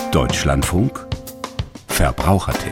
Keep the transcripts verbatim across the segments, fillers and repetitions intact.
Deutschlandfunk Verbrauchertipp.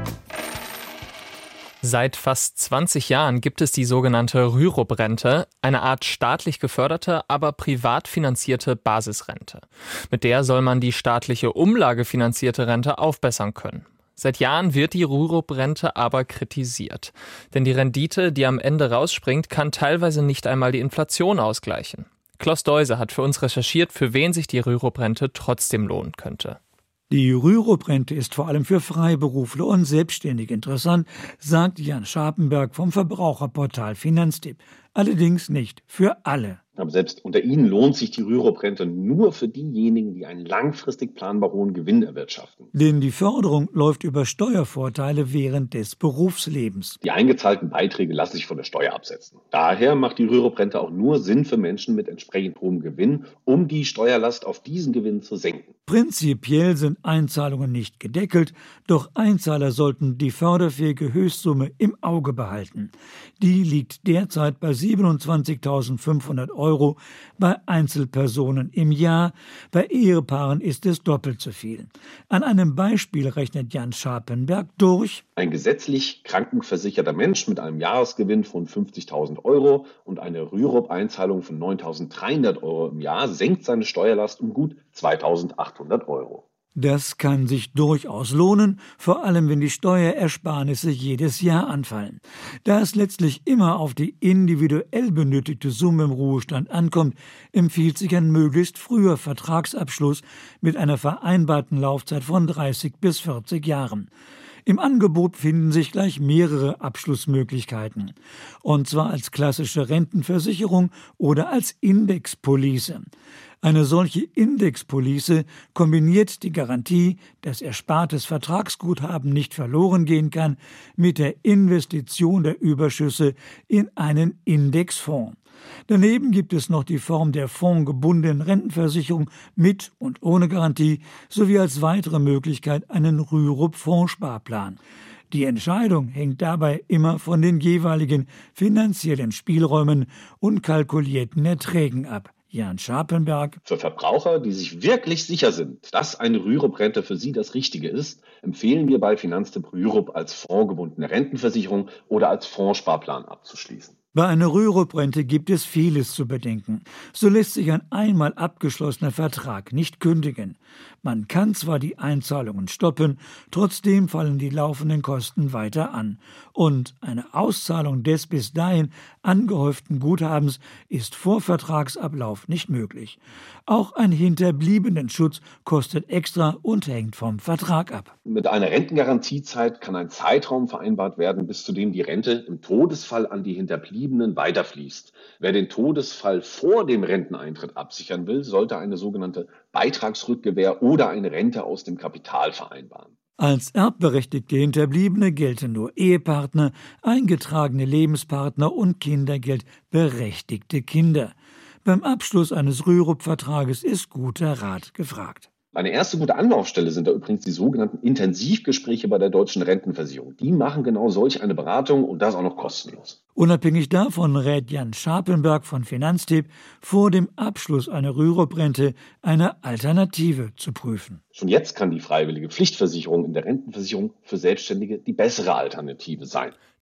Seit fast zwanzig Jahren gibt es die sogenannte Rürup-Rente, eine Art staatlich geförderte, aber privat finanzierte Basisrente. Mit der soll man die staatliche umlagefinanzierte Rente aufbessern können. Seit Jahren wird die Rürup-Rente aber kritisiert. Denn die Rendite, die am Ende rausspringt, kann teilweise nicht einmal die Inflation ausgleichen. Klaus Deuse hat für uns recherchiert, für wen sich die Rürup-Rente trotzdem lohnen könnte. Die Rürup-Rente ist vor allem für Freiberufler und Selbstständige interessant, sagt Jan Scharpenberg vom Verbraucherportal Finanztipp. Allerdings nicht für alle. Aber selbst unter ihnen lohnt sich die Rürup-Rente nur für diejenigen, die einen langfristig planbar hohen Gewinn erwirtschaften. Denn die Förderung läuft über Steuervorteile während des Berufslebens. Die eingezahlten Beiträge lassen sich von der Steuer absetzen. Daher macht die Rürup-Rente auch nur Sinn für Menschen mit entsprechend hohem Gewinn, um die Steuerlast auf diesen Gewinn zu senken. Prinzipiell sind Einzahlungen nicht gedeckelt, doch Einzahler sollten die förderfähige Höchstsumme im Auge behalten. Die liegt derzeit bei siebenundzwanzigtausendfünfhundert Euro bei Einzelpersonen im Jahr, bei Ehepaaren ist es doppelt so viel. An einem Beispiel rechnet Jan Scharpenberg durch: Ein gesetzlich krankenversicherter Mensch mit einem Jahresgewinn von fünfzigtausend Euro und eine Rürup-Einzahlung von neuntausenddreihundert Euro im Jahr senkt seine Steuerlast um gut zweitausendachthundert Euro. Das kann sich durchaus lohnen, vor allem wenn die Steuerersparnisse jedes Jahr anfallen. Da es letztlich immer auf die individuell benötigte Summe im Ruhestand ankommt, empfiehlt sich ein möglichst früher Vertragsabschluss mit einer vereinbarten Laufzeit von dreißig bis vierzig Jahren. Im Angebot finden sich gleich mehrere Abschlussmöglichkeiten. Und zwar als klassische Rentenversicherung oder als Indexpolice. Eine solche Indexpolice kombiniert die Garantie, dass erspartes Vertragsguthaben nicht verloren gehen kann, mit der Investition der Überschüsse in einen Indexfonds. Daneben gibt es noch die Form der fondgebundenen Rentenversicherung mit und ohne Garantie sowie als weitere Möglichkeit einen Rürup-Fondssparplan. Die Entscheidung hängt dabei immer von den jeweiligen finanziellen Spielräumen und kalkulierten Erträgen ab. Jan Scharpenberg. Für Verbraucher, die sich wirklich sicher sind, dass eine Rürup-Rente für sie das Richtige ist, empfehlen wir bei Finanztipp Rürup als fondgebundene Rentenversicherung oder als Fondssparplan abzuschließen. Bei einer Rürup-Rente gibt es vieles zu bedenken. So lässt sich ein einmal abgeschlossener Vertrag nicht kündigen. Man kann zwar die Einzahlungen stoppen, trotzdem fallen die laufenden Kosten weiter an. Und eine Auszahlung des bis dahin angehäuften Guthabens ist vor Vertragsablauf nicht möglich. Auch ein Hinterbliebenenschutz kostet extra und hängt vom Vertrag ab. Mit einer Rentengarantiezeit kann ein Zeitraum vereinbart werden, bis zu dem die Rente im Todesfall an die Hinterbliebenen weiterfließt. Wer den Todesfall vor dem Renteneintritt absichern will, sollte eine sogenannte Beitragsrückgewähr oder eine Rente aus dem Kapital vereinbaren. Als erbberechtigte Hinterbliebene gelten nur Ehepartner, eingetragene Lebenspartner und kindergeldberechtigte Kinder. Beim Abschluss eines Rürup-Vertrages ist guter Rat gefragt. Eine erste gute Anlaufstelle sind da übrigens die sogenannten Intensivgespräche bei der Deutschen Rentenversicherung. Die machen genau solch eine Beratung und das auch noch kostenlos. Unabhängig davon rät Jan Scharpenberg von Finanztipp, vor dem Abschluss einer Rürup-Rente eine Alternative zu prüfen. Schon jetzt kann die freiwillige Pflichtversicherung in der Rentenversicherung für Selbstständige die bessere Alternative sein.